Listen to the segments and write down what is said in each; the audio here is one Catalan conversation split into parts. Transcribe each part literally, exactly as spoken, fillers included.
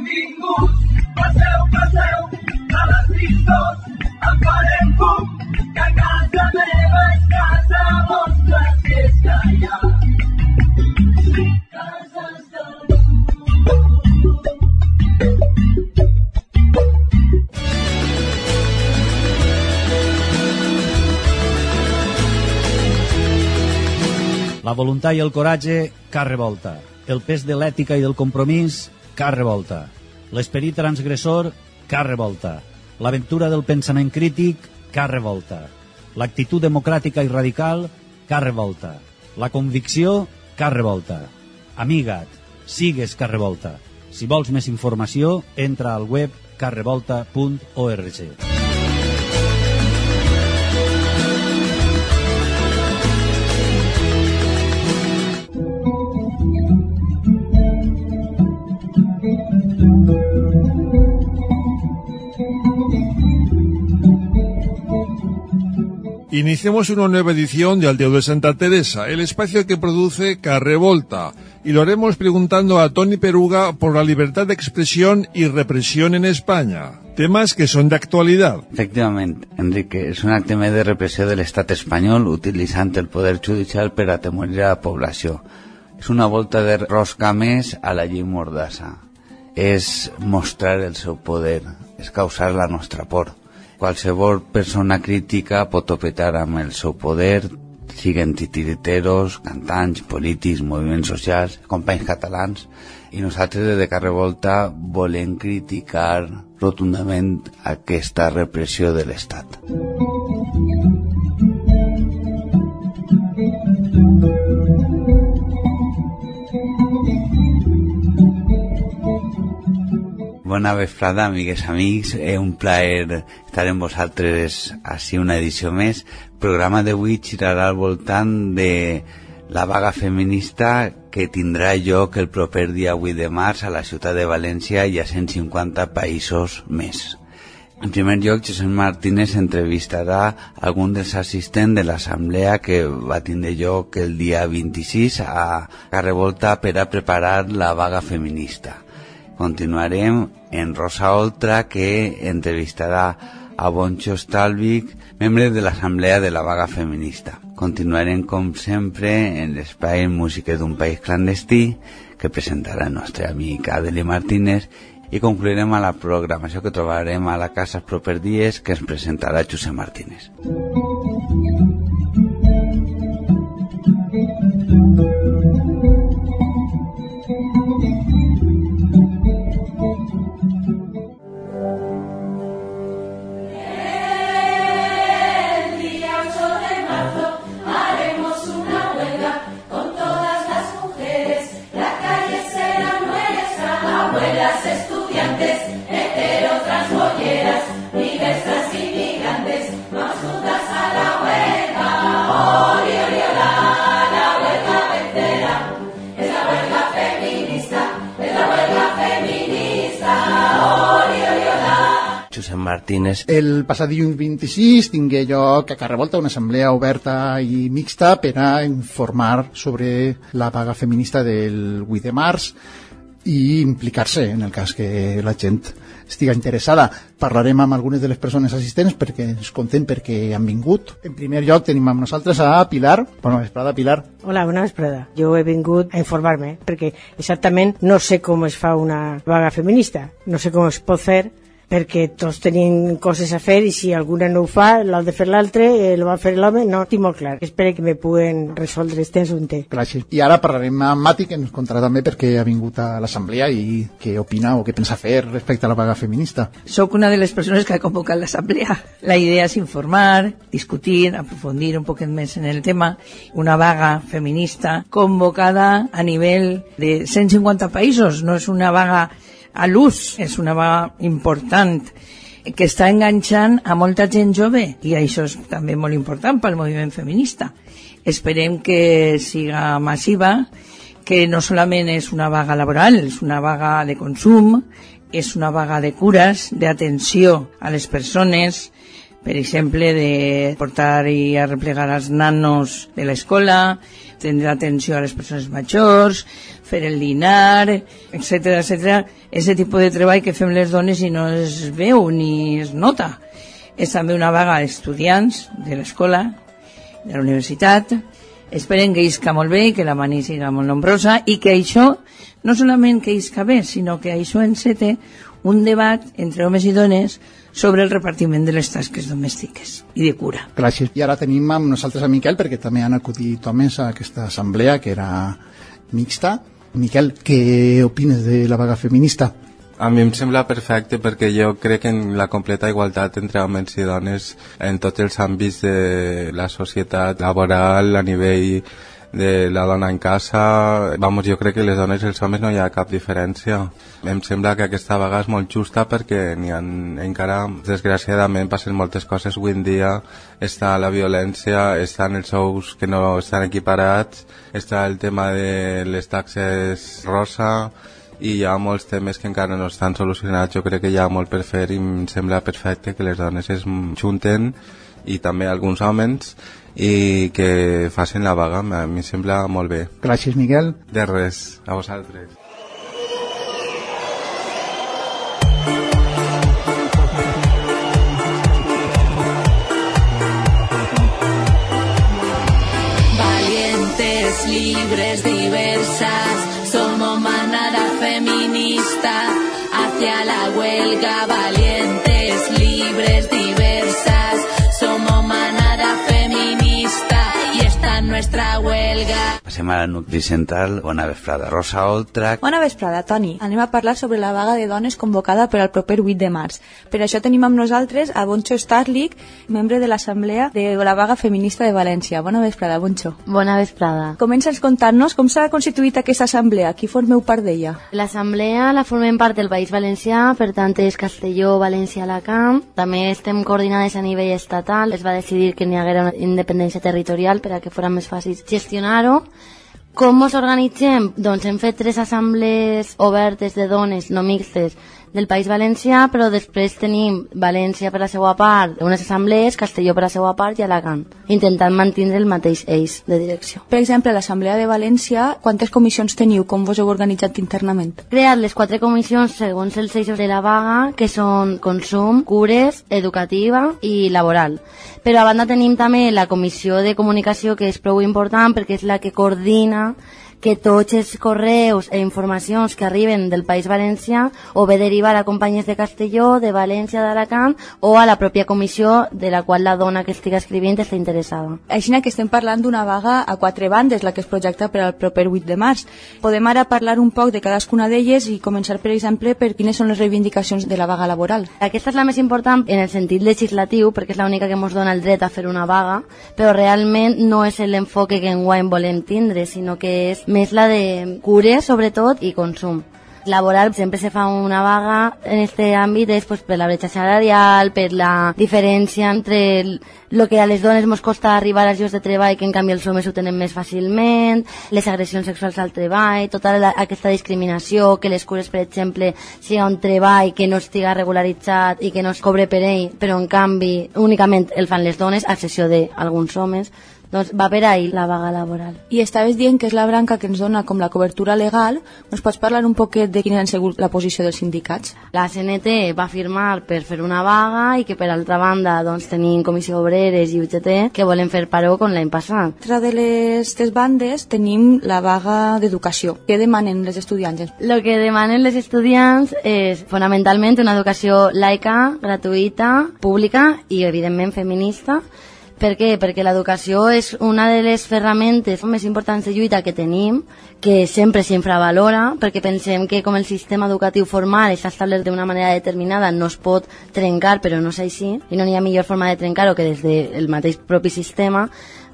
Benvinguts, passeu, passeu, a les vistos, em farem fum, que casa meva és casa vostra, si és que hi ha cases del La voluntat i el coratge, car revolta. El pes de l'ètica i del compromís, car revolta. L'esperit transgressor, car revolta. L'aventura del pensament crític, car revolta. L'actitud democràtica i radical, car revolta. La convicció, car revolta. Amiga't, sigues car revolta. Si vols més informació, entra al web car revolta punt org. Iniciamos una nueva edición de Aldeo de Santa Teresa, el espacio que produce Carrevolta, y lo haremos preguntando a Toni Peruga por la libertad de expresión y represión en España, temas que son de actualidad. Efectivament, Enrique, és un acte més de repressió de l'estat espanyol utilitzant el poder judicial per atemorir a la població. És una volta de rosca més a la llei Mordassa. És mostrar el seu poder, és causar la nostra por. Qualsevol persona crítica pot topetar amb el seu poder, siguen titiriteros, cantants, polítics, moviments socials, companys catalans, i nosaltres des de Carrevolta volem criticar rotundament aquesta repressió de l'Estat. Bona vesprada, amigues, amics. És un plaer estar amb vosaltres així una edició més. El programa d'avui girarà al voltant de la vaga feminista que tindrà lloc el proper dia vuit de març a la ciutat de València i a cent cinquanta països més. En primer lloc, Josep Martínez entrevistarà algun dels assistents de l'assemblea que va tindre lloc el dia vint-i-sis a Carrevolta per a preparar la vaga feminista. Continuarem en Rosa Oltra, que entrevistarà a Boncho Stalvik, membre de l'Assemblea de la Vaga Feminista. Continuarem, com sempre, en l'espai Música d'un País Clandestí, que presentarà el nostre amic Adeli Martínez, i concluirem a la programació que trobarem a la casa els propers dies, que ens presentarà Josep Martínez. Martínez. El passat dilluns vint-i-sis tingué lloc a Carrevolta una assemblea oberta i mixta per a informar sobre la vaga feminista del vuit de març i implicar-se en el cas que la gent estiga interessada. Parlarem amb algunes de les persones assistents perquè ens conten per què han vingut. En primer lloc tenim amb nosaltres a Pilar. Bona vesprada, Pilar. Hola, bona vesprada. Jo he vingut a informar-me perquè exactament no sé com es fa una vaga feminista, no sé com es pot fer, perquè tots tenim coses a fer i si alguna no ho fa, l'ha de fer l'altre, eh, el va fer l'home, no estic molt clar. Espero que me puguen resoldre este assumpte. Gràcies. I ara parlarem amb Mati, que ens contarà també perquè ha vingut a l'assemblea i què opina o què pensa fer respecte a la vaga feminista. Soc una de les persones que ha convocat l'assemblea. La idea és informar, discutir, aprofundir un poquet més en el tema. Una vaga feminista convocada a nivell de cent cinquanta països, no és una vaga a l'ús, és una vaga important que està enganxant a molta gent jove i això és també molt important pel moviment feminista. Esperem que siga massiva, que no solament és una vaga laboral, és una vaga de consum, és una vaga de cures, d'atenció a les persones, per exemple, de portar i arreplegar els nanos de l'escola, tenir atenció a les persones majors, fer el dinar, etcètera, etcètera. Ese tipus de treball que fem les dones i no es veu ni es nota. És també una vaga d'estudiants de l'escola, de la universitat. Esperen que isca molt bé, que la mani siga molt nombrosa i que això, no solament que isca bé, sinó que això encete un debat entre homes i dones sobre el repartiment de les tasques domèstiques i de cura. Gràcies. I ara tenim amb nosaltres a Miquel, perquè també han acudit homes a aquesta assemblea, que era mixta. Miquel, què opines de la vaga feminista? A mi em sembla perfecte perquè jo crec en la completa igualtat entre homes i dones en tots els àmbits de la societat laboral, a nivell de la dona en casa. Vamos, jo crec que les dones i els homes no hi ha cap diferència. Em sembla que aquesta vaga és molt justa perquè n'hi ha encara, desgraciadament, passen moltes coses avui en dia. Està la violència, estan els sous que no estan equiparats, està el tema de les taxes rosa, i hi ha molts temes que encara no estan solucionats. Jo crec que hi ha molt per fer i em sembla perfecte que les dones es junten, i també alguns homes, i que facin la vaga. A mi em sembla molt bé. Gràcies, Miguel. De res, a vosaltres. Valientes, libres, diversas, somos manada feminista hacia la huelga. Valientes, libres, diversas, somos manada feminista y esta es nuestra huelga. Passem a la nucli central. Bona vesprada, Rosa Oltra. Bona vesprada, Toni. Anem a parlar sobre la vaga de dones convocada per al proper vuit de març. Per això tenim amb nosaltres a Boncho Starlik, membre de l'Assemblea de la Vaga Feminista de València. Bona vesprada, Boncho. Bona vesprada. Comença'ns contant-nos com s'ha constituït aquesta assemblea, qui formeu part d'ella? L'assemblea la formem part del País Valencià, per tant és Castelló, València, Alacant. També estem coordinades a nivell estatal. Es va decidir que n'hi haguera una independència territorial per a que fora més fàcil gestionar-ho. Com ens organitzem? Doncs hem fet tres assemblees obertes de dones no mixtes del País Valencià, però després tenim València per la seva part, unes assemblees, Castelló per la seva part i Alacant, intentant mantenir el mateix eix de direcció. Per exemple, a l'Assemblea de València, quantes comissions teniu? Com vos heu organitzat internament? Creat les quatre comissions segons els eixos de la vaga, que són consum, cures, educativa i laboral. Però a banda tenim també la comissió de comunicació, que és prou important perquè és la que coordina que tots els correus e informacions que arriben del País Valencià o bé derivar a companyies de Castelló, de València, d'Alacant o a la pròpia comissió de la qual la dona que estigui escrivint està interessada. Així que estem parlant d'una vaga a quatre bandes, la que es projecta per al proper vuit de març. Podem ara parlar un poc de cadascuna d'elles i començar, per exemple, per quines són les reivindicacions de la vaga laboral. Aquesta és la més important en el sentit legislatiu, perquè és l'única que ens dona el dret a fer una vaga, però realment no és l'enfoque que enguany volem tindre, sinó que és més la de cures, sobretot, i consum. Laboral, sempre se fa una vaga en este àmbit és pues, per la bretxa salarial, per la diferència entre el, lo que a les dones ens costa arribar als llocs de treball, que en canvi els homes ho tenen més fàcilment, les agressions sexuals al treball, tota la, aquesta discriminació, que les cures, per exemple, sigui un treball que no estiga regularitzat i que no es cobre per ell, però en canvi únicament el fan les dones, a excepció d'alguns homes. Doncs va per ahí la vaga laboral. I estaves dient que és la branca que ens dona com la cobertura legal. Ens pots parlar un poquet de quina ha sigut la posició dels sindicats? La C N T va firmar per fer una vaga i que per altra banda doncs, tenim Comissió Obreres i U G T que volen fer paró com l'any passat. Entre de les tres bandes tenim la vaga d'educació. Què demanen les estudiants? El que demanen les estudiants és fonamentalment una educació laica, gratuïta, pública i evidentment feminista. Per què? Perquè l'educació és una de les ferramentes més importants de lluita que tenim, que sempre s'infravalora, perquè pensem que com el sistema educatiu formal està establert d'una manera determinada no es pot trencar, però no és així, i no hi ha millor forma de trencar-ho que des del mateix propi sistema.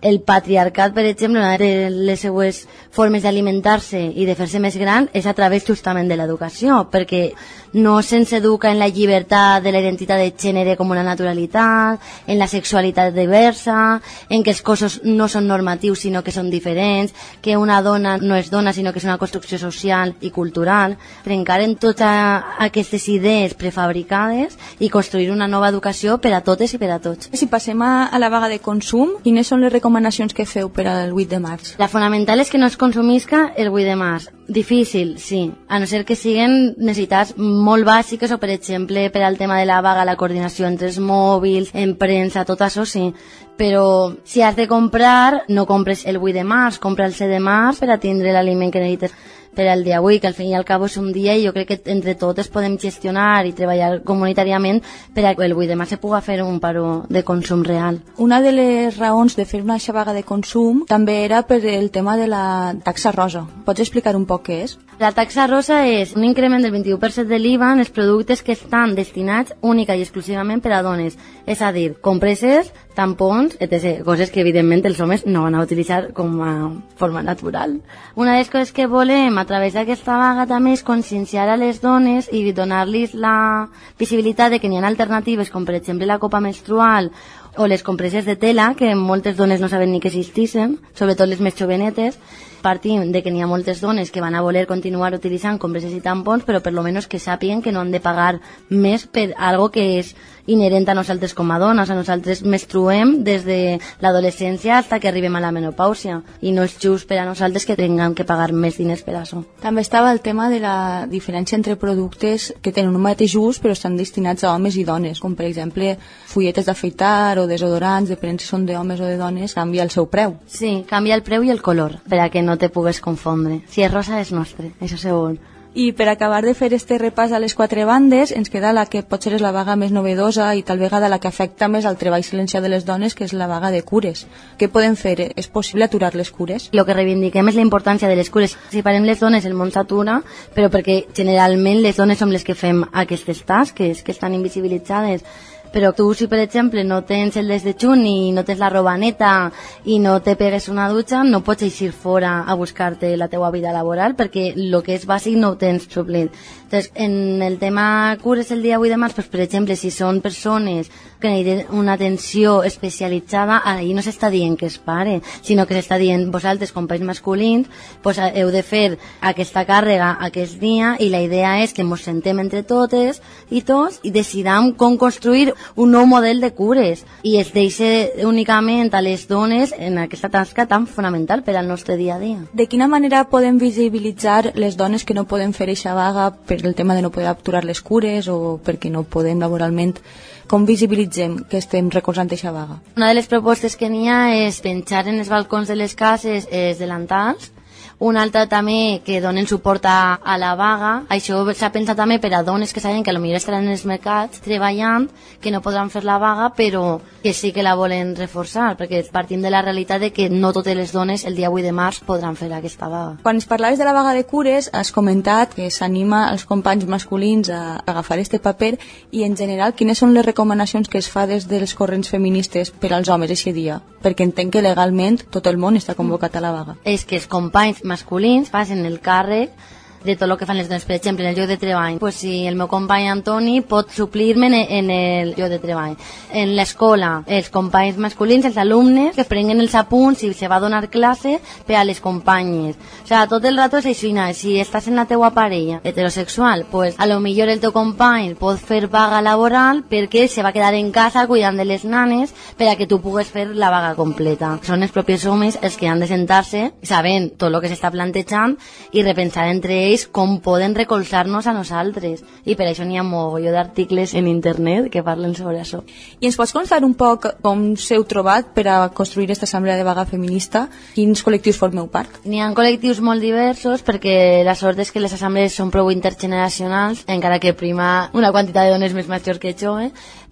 El patriarcat, per exemple, una de les seues formes d'alimentar-se i de fer-se més gran és a través justament de l'educació, perquè no se'ns educa en la llibertat de la identitat de gènere com una naturalitat, en la sexualitat diversa, en que els cossos no són normatius sinó que són diferents, que una dona no és dona sinó que és una construcció social i cultural, trencar en totes aquestes idees prefabricades i construir una nova educació per a totes i per a tots. Si passem a, a la vaga de consum, quines són les recomanacions que feu per al vuit de març? La fonamental és que no es consumisca el vuit de març. Difícil, sí, a no ser que siguin necessitats molt bàsiques o, per exemple, per al tema de la vaga, la coordinació entre els mòbils, en premsa, tot això sí. Però si has de comprar, no compres el vuit de març, compra el set de març per a tindre l'aliment que necessites per al dia avui, que al fin i al cabo és un dia i jo crec que entre totes podem gestionar i treballar comunitàriament per a que el vuit de març se pugui fer un paro de consum real. Una de les raons de fer una vaga de consum també era per el tema de la taxa rosa. Pots explicar un poc què és? La taxa rosa és un increment del vint-i-u per cent de l'I V A en els productes que estan destinats única i exclusivament per a dones. És a dir, compreses, tampons, etcètera. Coses que evidentment els homes no van a utilitzar com a forma natural. Una de les coses que volem a través d'aquesta vaga també és conscienciar a les dones i donar-los la visibilitat de que n'hi ha alternatives com per exemple la copa menstrual o les compreses de tela, que moltes dones no saben ni que existissin, sobretot les més jovenetes. Partim de que n'hi ha moltes dones que van a voler continuar utilitzant compreses i tampons, però per lo menos que sàpiguen que no han de pagar més per algo que és inherent a nosaltres com a dones. A nosaltres menstruem des de l'adolescència fins que arribem a la menopàusia i no és just per a nosaltres que tinguem que pagar més diners per a això. També estava el tema de la diferència entre productes que tenen un mateix ús però estan destinats a homes i dones, com per exemple fulletes d'afeitar o desodorants, depenent si són d'homes o de dones, canvia el seu preu. Sí, canvia el preu i el color per a que no te pugues confondre. Si és rosa és nostre, això segur. I per acabar de fer este repàs a les quatre bandes, ens queda la que potser és la vaga més novedosa i tal vegada la que afecta més al treball silenciat de les dones, que és la vaga de cures. Què podem fer? És possible aturar les cures? El que reivindiquem és la importància de les cures. Si parem les dones, el món s'atura, però perquè generalment les dones som les que fem aquestes tasques, que estan invisibilitzades. Però tu, si per exemple no tens el des de juny i no tens la roba neta i no te pegues una dutxa, no pots eixir fora a buscar-te la teua vida laboral perquè el que és bàsic no ho tens suplit. Entonces, en el tema cures el dia vuit de març, pues, per exemple, si són persones que necessiten una atenció especialitzada, ahir no s'està dient que es pare, sinó que s'està dient vosaltres, companys masculins, pues, heu de fer aquesta càrrega aquest dia i la idea és que ens sentem entre totes i tots i decidam com construir un nou model de cures i es deixa únicament a les dones en aquesta tasca tan fonamental per al nostre dia a dia. De quina manera podem visibilitzar les dones que no poden fer eixa vaga per el tema de no poder aturar les cures o perquè no podem laboralment? Com visibilitzem que estem recolzant eixa vaga? Una de les propostes que n'hi ha és penjar en els balcons de les cases els delantals. Una altra també que donen suport a, a la vaga. Això s'ha pensat també per a dones que saben que potser estaran en els mercats treballant, que no podran fer la vaga, però que sí que la volen reforçar, perquè partim de la realitat de que no totes les dones el dia vuit de març podran fer aquesta vaga. Quan ens parlaves de la vaga de cures, has comentat que s'anima els companys masculins a agafar este paper i, en general, quines són les recomanacions que es fa des dels corrents feministes per als homes aquest dia? Perquè entenc que legalment tot el món està convocat a la vaga. És que els companys masculins passen el càrrec de tot el que fan les dones. Per exemple, en el lloc de treball, pues si el meu company Antoni pot suplir-me en, en el lloc de treball. En l'escola, els companys masculins, els alumnes, que prenguen els apunts i se va donar classe per a les companyes. O sigui, tot el rato és així. Si estàs en la teua parella heterosexual, pues a lo millor el teu company pot fer vaga laboral perquè se va quedar en casa cuidant de les nanes per a que tu pugues fer la vaga completa. Són els propis homes els que han de sentar-se sabent tot el que s'està plantejant i repensar entre ells com poden recolzar-nos a nosaltres. I per això n'hi ha mogolló d'articles en internet que parlen sobre això. I ens pots contar un poc com s'heu trobat per a construir aquesta assemblea de vaga feminista? Quins col·lectius formeu part? N'hi ha col·lectius molt diversos perquè la sort és que les assemblees són prou intergeneracionals, encara que prima una quantitat de dones més majors que joves,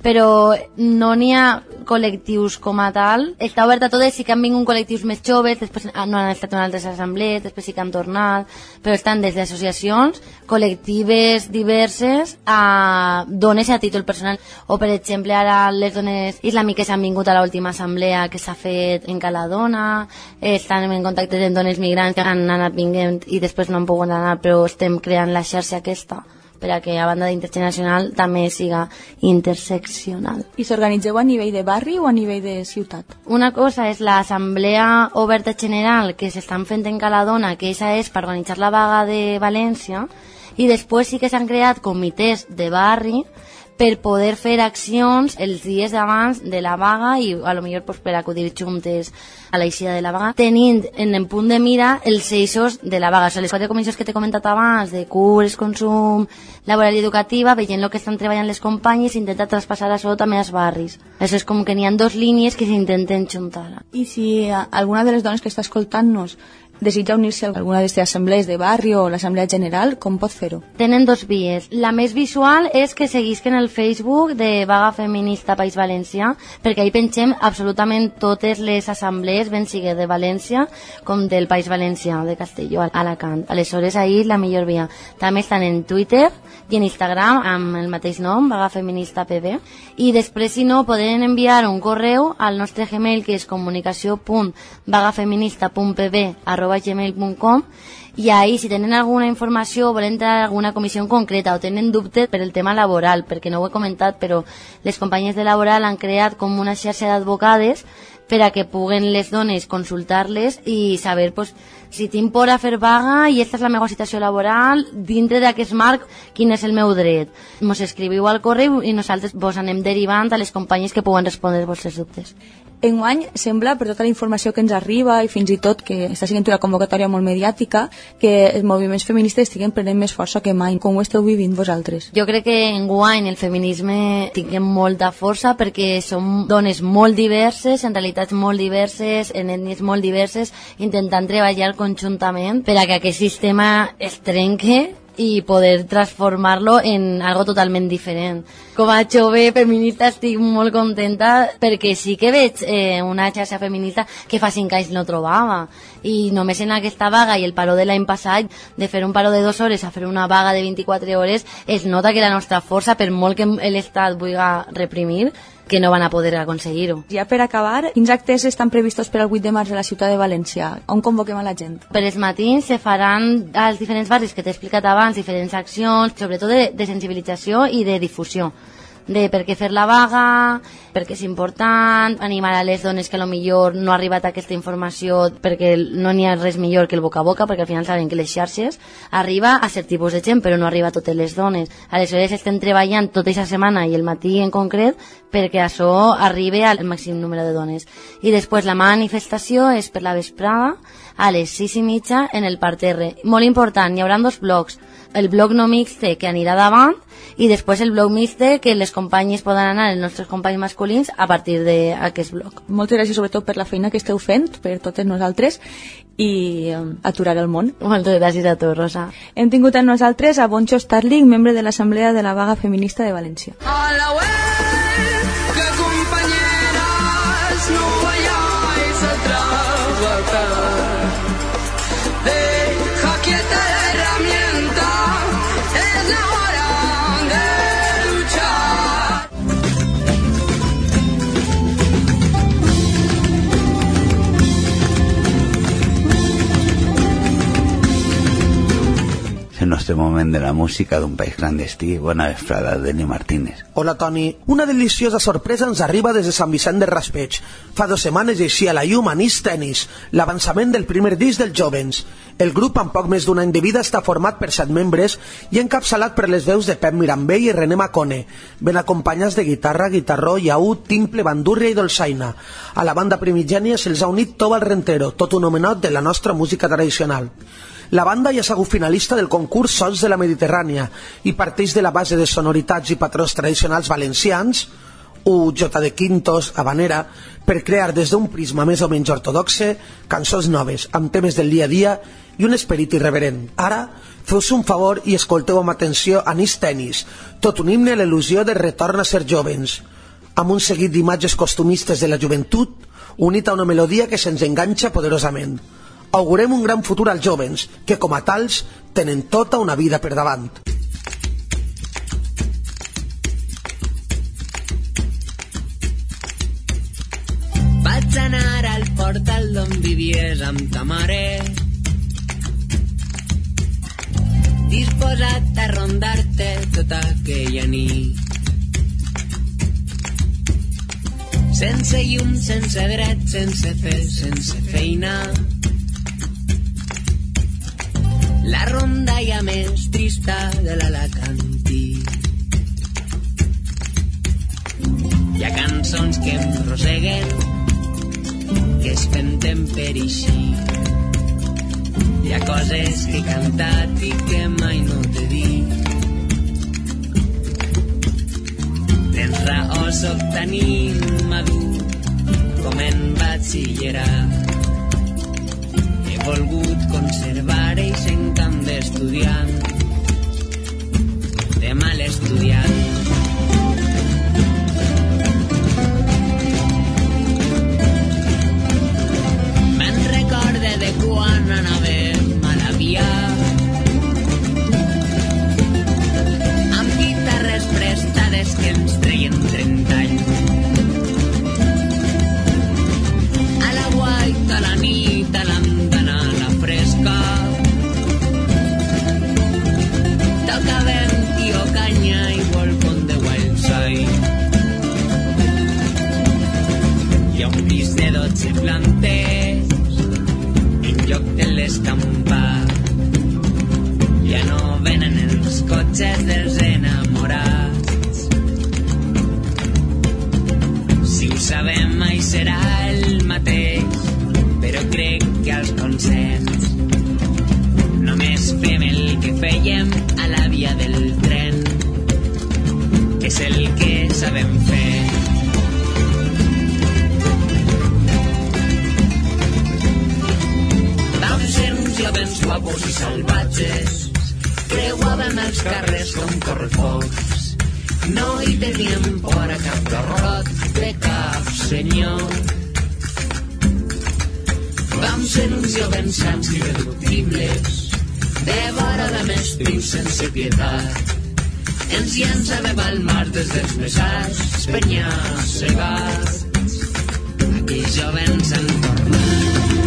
però no n'hi ha col·lectius com a tal. Està oberta a totes, sí que han vingut col·lectius més joves, després no han estat en altres assemblees, després sí que han tornat, però estan des d'associacions, col·lectives diverses, a dones a títol personal. O, per exemple, ara les dones islàmiques han vingut a l'última assemblea que s'ha fet en Caladona, estan en contacte amb dones migrants que han anat vinguent i després no han pogut anar, però estem creant la xarxa aquesta per a que a banda d'intergeneracional també siga interseccional. I s'organitzeu a nivell de barri o a nivell de ciutat? Una cosa és l'assemblea oberta general que s'estan fent en Caladona, que esa és per organitzar la vaga de València, i després sí que s'han creat comitès de barri per poder fer accions els dies d'abans de la vaga i a lo millor pues, per acudir juntes a l'eixida de la vaga, tenint en el punt de mira els eixos de la vaga. O sigui, les quatre comissions que t'he comentat abans, de cures, consum, laboral i educativa, veient el que estan treballant les companyes, intenta traspassar això també als barris. Això és com que n'hi ha dues línies que s'intenten juntar. I si alguna de les dones que està escoltant-nos desitja unir-se a alguna d'aquestes assemblees de barri o l'assemblea general, com pot fer-ho? Tenen dos vies. La més visual és que seguisquen el Facebook de Vaga Feminista País Valencià, perquè ahí pengem absolutament totes les assemblees, ben sigui de València com del País Valencià, de Castelló, a Alacant. Aleshores, ahí la millor via. També estan en Twitter i en Instagram amb el mateix nom, Vaga Feminista P B. I després, si no, poden enviar un correu al nostre Gmail, que és comunicació punt vagafeminista punt p b arroba gmail punt com, i ahí si tenen alguna informació o volen entrar a alguna comissió concreta o tenen dubtes per el tema laboral, perquè no ho he comentat, però les companyies de laboral han creat com una xarxa d'advocades per a que puguen les dones consultar-les i saber pues, si tinc por a fer vaga i aquesta és la meva situació laboral, dintre d'aquest marc, quin és el meu dret. Mos escriviu al correu i nosaltres vos anem derivant a les companyies que puguen respondre els vostres dubtes. Enguany sembla, per tota la informació que ens arriba i fins i tot que està sent una convocatòria molt mediàtica, que els moviments feministes estiguen prenent més força que mai. Com ho esteu vivint vosaltres? Jo crec que enguany el feminisme tinguem molta força perquè som dones molt diverses, en realitats molt diverses, en ètnies molt diverses, intentant treballar conjuntament per a que aquest sistema es trenque i poder transformar-lo en algo totalment diferent. Com a jove feminista estic molt contenta perquè sí que veig eh, una xarxa feminista que fa cinc anys no trobava, i només en aquesta vaga i el paró de l'any passat, de fer un paró de dues hores a fer una vaga de vint-i-quatre hores, es nota que la nostra força, per molt que l'Estat vulgui reprimir, que no van a poder aconseguir-ho. Ja per acabar, quins actes estan previstos per al vuit de març a la ciutat de València? On convoquem a la gent? Per els matins se faran als diferents barris que t'he explicat abans, diferents accions, sobretot de, de sensibilització i de difusió, de per què fer la vaga, per què és important, animar a les dones que potser no ha arribat a aquesta informació perquè no n'hi ha res millor que el boca a boca, perquè al final saben que les xarxes arriba a cert tipus de gent però no arriba a totes les dones. Aleshores estem treballant tota aquesta setmana i el matí en concret perquè això arribi al màxim número de dones. I després la manifestació és per la vesprada a les sis i mitja en el parterre. Molt important, hi haurà dos blocs, el bloc no mixte que anirà davant i després el bloc mixte que les companyes poden anar, els nostres companys masculins, a partir d'aquest bloc. Moltes gràcies sobretot per la feina que esteu fent, per totes nosaltres, i um, aturar el món. Moltes gràcies a tu, Rosa. Hem tingut amb nosaltres a Boncho Starling, membre de l'Assemblea de la Vaga Feminista de València. A la web, que compañeras no vayáis a trabajar. Deja quieta la herramienta, es la hora de luchar. És el nostre moment de la música d'un país clandestí. Bona vesprada, Deni Martínez. Hola, Toni. Una deliciosa sorpresa ens arriba des de Sant Vicent del Raspeig. Fa dues setmanes eixia a la llum Anís Tenis, l'avançament del primer disc dels Jovens. El grup, amb poc més d'un any de vida, està format per set membres i encapçalat per les veus de Pep Mirambell i René Macone, ben acompanyats de guitarra, guitarró, llaüt, timple, bandúrria i dolçaina. A la banda primigènia se'ls ha unit Tobal Rentero, tot un homenot de la nostra música tradicional. La banda ja ha sigut finalista del concurs Sons de la Mediterrània i parteix de la base de sonoritats i patrons tradicionals valencians, U J de Quintos, Habanera, per crear des d'un prisma més o menys ortodoxe cançons noves, amb temes del dia a dia i un esperit irreverent. Ara, feu-se un favor i escolteu amb atenció Anís Tenis, tot un himne a l'il·lusió de retorn a ser jovens, amb un seguit d'imatges costumistes de la joventut, unit a una melodia que se'ns enganxa poderosament. Augurem un gran futur als jovens, que com a tals tenen tota una vida per davant. Vaig anar al portal d'on vivies amb ta mare, disposat a rondar-te tota aquella nit. Sense llum, sense dret, sense fe, sense feina, la rondalla més trista de l'Alacantí. Hi ha cançons que em roseguen, que es penten per eixir. Hi ha coses que he cantat i que mai no t'he dit. Tens raó, soc tan immadur com en batxillerat. He volgut conservar eix encant d'estudiant, de mal estudiant. Me'n recorde de quan anàvem a la via, amb guitarres prestades que ens treien trenta anys. A la guaita, a la nit, a l'andana, a la fresca, tocàvem Tio Canya i Welcome the Wild Side. Hi ha un pis de dotze plantes en lloc de l'escampat. Ja no venen els cotxes dels enamorats. Si ho sabem mai serà el mateix, però crec que als concerts només fem el que fèiem a la via del tren, que és el que sabem fer. Vam ser uns jovens guapos i salvatges, creuàvem els carrers com correfocs, no hi teníem por a cap garrot de cap senyor. Vam ser uns jovens sants i irreductibles, devora estius sense pietat. Ens llançàvem al mar des dels vessants, penyars segats. Aquí jovens han tornat.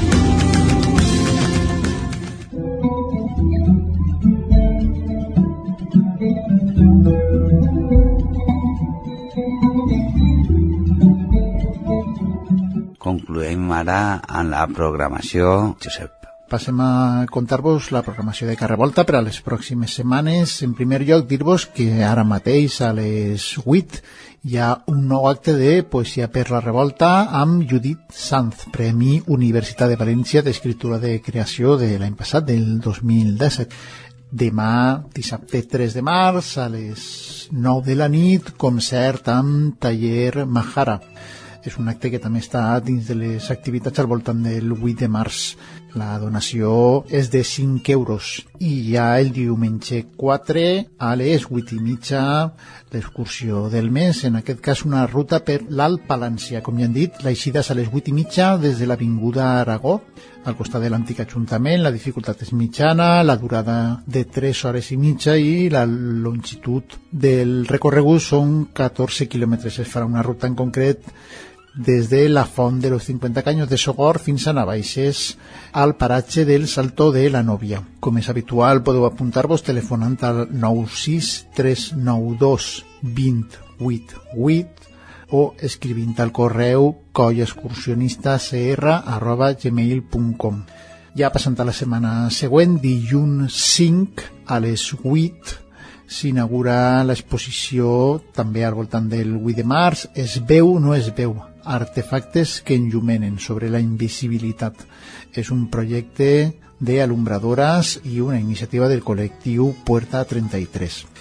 Concluïm ara en la programació, Josep. Passem a contar-vos la programació de Carrevolta per a les pròximes setmanes. En primer lloc, dir-vos que ara mateix a les vuit hi ha un nou acte de Poesia per la Revolta amb Judit Sanz, Premi Universitat de València d'Escriptura de Creació de l'any passat, del dos mil disset. Demà, dissabte tres de març, a les nou de la nit, concert amb Taller Mahara. És un acte que també està dins de les activitats al voltant del vuit de març. La donació és de cinc euros. I ja el diumenge quatre a les vuit i mitja l'excursió del mes, en aquest cas una ruta per l'Alt Palància. Com ja hem dit, l'eixida és a les vuit i mitja des de l'Avinguda Aragó, al costat de l'antic Ajuntament. La dificultat és mitjana, la durada de tres hores i mitja i la longitud del recorregut són catorze quilòmetres. Es farà una ruta en concret des de la Font de los cincuenta Caños de Sogor fins a Navaixes, al paratge del Salto de la Novia. Com és habitual, podeu apuntar-vos telefonant al nou sis tres nou dos dos vuit vuit o escrivint al correu collaexcursionistacr arroba gmail punt com. Ja passant a la setmana següent, dilluns cinc a les vuit, s'inaugura l'exposició també al voltant del vuit de març. Es veu o no es veu? Artefactes que enllumenen sobre la invisibilitat. És un projecte d'alumbradoras i una iniciativa del col·lectiu Puerta trenta-tres.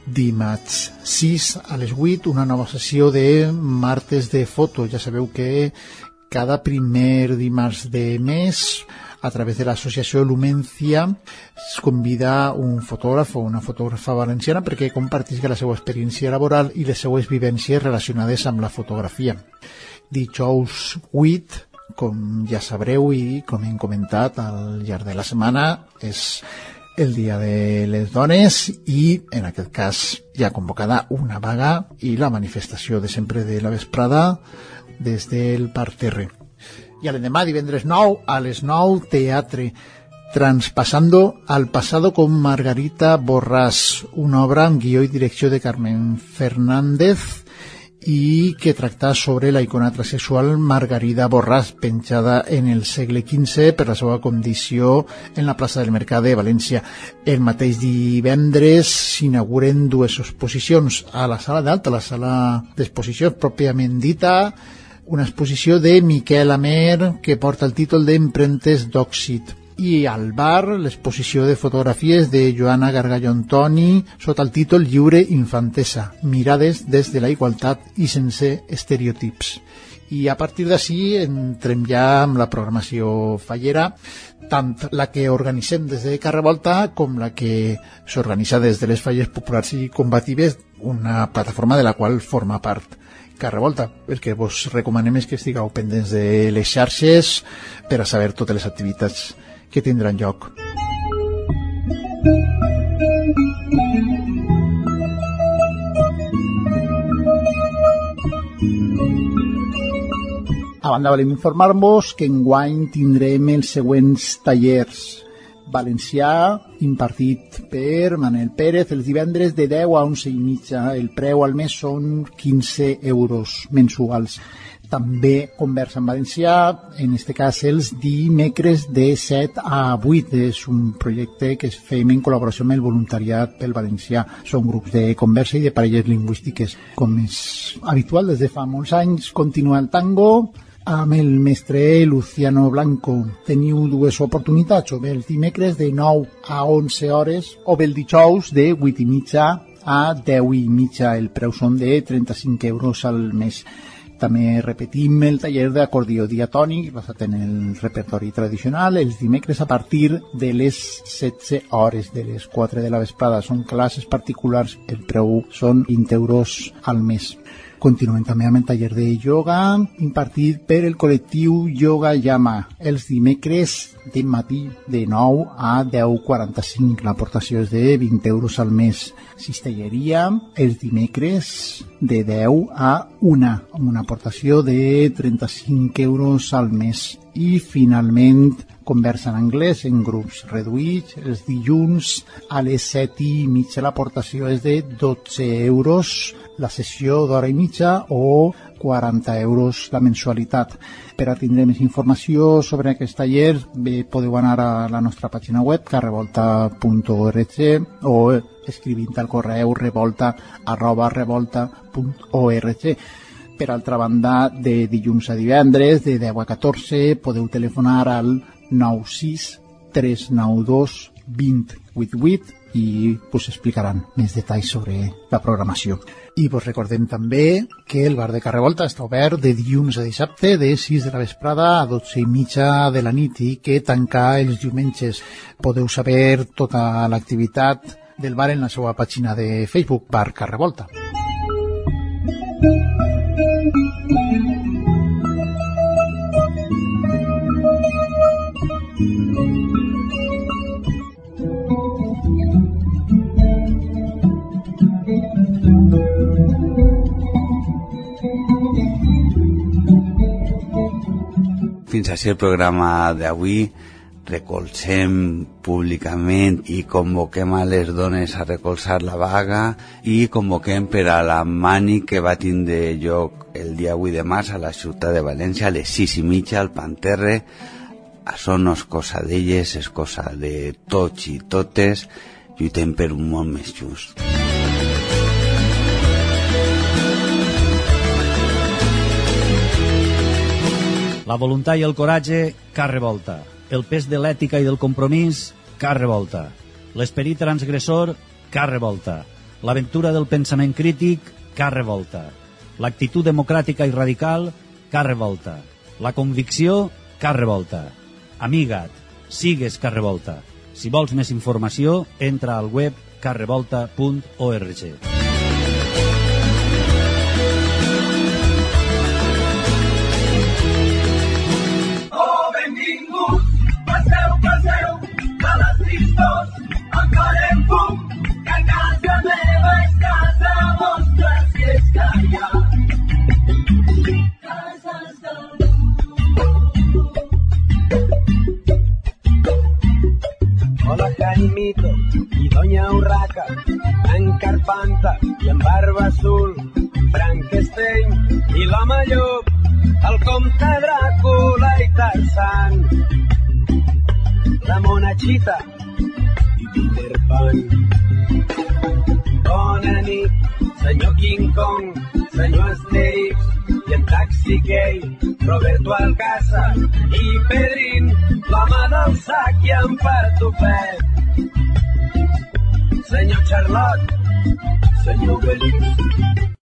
dimarts sis a les vuit, una nova sessió de Martes de Foto. Ja sabeu que cada primer dimarts de mes, a través de l'associació Lumencia, es convida un fotògraf o una fotògrafa valenciana perquè compartisca la seva experiència laboral i les seues vivències relacionades amb la fotografia. Dijous vuit, com ja sabreu i com hem comentat al llarg de la setmana, és el Dia de les Dones i en aquest cas hi ha convocada una vaga i la manifestació de sempre de la vesprada des del parterre. I l'endemà, divendres nou, a les nou, teatre Transpasando al pasado con Margarita Borràs, una obra amb guió i direcció de Carmen Fernández i que tracta sobre la icona transexual Margarida Borràs, penjada en el segle quinze per la seva condició en la plaça del Mercat de València. El mateix divendres s'inauguren dues exposicions a la sala d'alta, la sala d'exposicions pròpiament dita, una exposició de Miquel Amer que porta el títol d'Empremtes d'Òxid, i al bar l'exposició de fotografies de Joana Gargallo Antoni sota el títol Lliure infantesa, mirades des de la igualtat i sense estereotips. I a partir d'ací entrem ja amb la programació fallera, tant la que organitzem des de Carrevolta com la que s'organitza des de les falles populars i combatives, una plataforma de la qual forma part Carrevolta. El que vos recomanem és que estigueu pendents de les xarxes per a saber totes les activitats que tindran lloc. A banda, volem informar-vos que enguany tindrem els següents tallers. Valencià, impartit per Manel Pérez, els divendres de deu a onze i mitja. El preu al mes són quinze euros mensuals. També conversa en valencià, en este cas els dimecres de set a vuit. És un projecte que es fem en col·laboració amb el voluntariat pel valencià. Són grups de conversa i de parelles lingüístiques. Com és habitual des de fa molts anys, continua el tango amb el mestre Luciano Blanco. Teniu dues oportunitats, o bé els dimecres de nou a onze hores, o bé el dijous de vuit i mitja a deu i mitja. El preu són de trenta-cinc euros al mes. També repetim el taller d'acordió diatònic basat en el repertori tradicional els dimecres a partir de les setze hores, de les quatre de la vesprada. Són classes particulars, el preu són vint euros al mes. Continuem també amb el taller de ioga impartit per el col·lectiu Yoga Yama els dimecres de matí de nou a deu quaranta-cinc. L'aportació és de vint euros al mes. Cistelleria els dimecres de deu a una, amb una aportació de trenta-cinc euros al mes. I finalment conversa en anglès en grups reduïts els dilluns a les set i mitja. L'aportació és de dotze euros la sessió d'hora i mitja o quaranta euros la mensualitat. Per a tindre més informació sobre aquest taller bé, podeu anar a la nostra pàgina web carrevolta punt org o escrivint al correu revolta arroba revolta punt org. Per altra banda, de dilluns a divendres, de deu a catorze, podeu telefonar al nou sis tres nou dos dos zero vuit vuit i us explicaran més detalls sobre la programació. I vos recordem també que el bar de Carrevolta està obert de dilluns a dissabte de sis de la vesprada a dotze i mitja de la nit i que tanca els diumenges. Podeu saber tota l'activitat del bar en la seva pàgina de Facebook, Bar Carrevolta. Fins així el programa d'avui. Recolzem públicament i convoquem a les dones a recolzar la vaga i convoquem per a la mani que va tindre lloc el dia vuit de març a la ciutat de València a les sis i mitja al Panterre. Això no és cosa d'elles, és cosa de tots i totes. Lluitem per un món més just. La voluntat i el coratge, car revolta. El pes de l'ètica i del compromís, car revolta. L'esperit transgressor, car revolta. L'aventura del pensament crític, Carre Volta. L'actitud democràtica i radical, Carre Volta. La convicció, Carre Volta. Amiga't, sigues Carre Volta. Si vols més informació, entra al web carrevolta punt org. Oh, benvinguts, passeu, passeu, a les tristors, en farem fum, que casa meva és casa vostra, si és que hi ha cases del Hola Jaimito i Doña Urraca, en Carpanta i en Barba Azul, Frankenstein i l'home llop, el comte Dràcula i Tarzan, la monachita i Peter Pan. Bona nit, senyor King Kong, senyor Asterix i en Taxi Gay, Roberto Alcázar i Pedrín, l'home del sac i en Patufet. Senyor Charlotte, senyor Belix,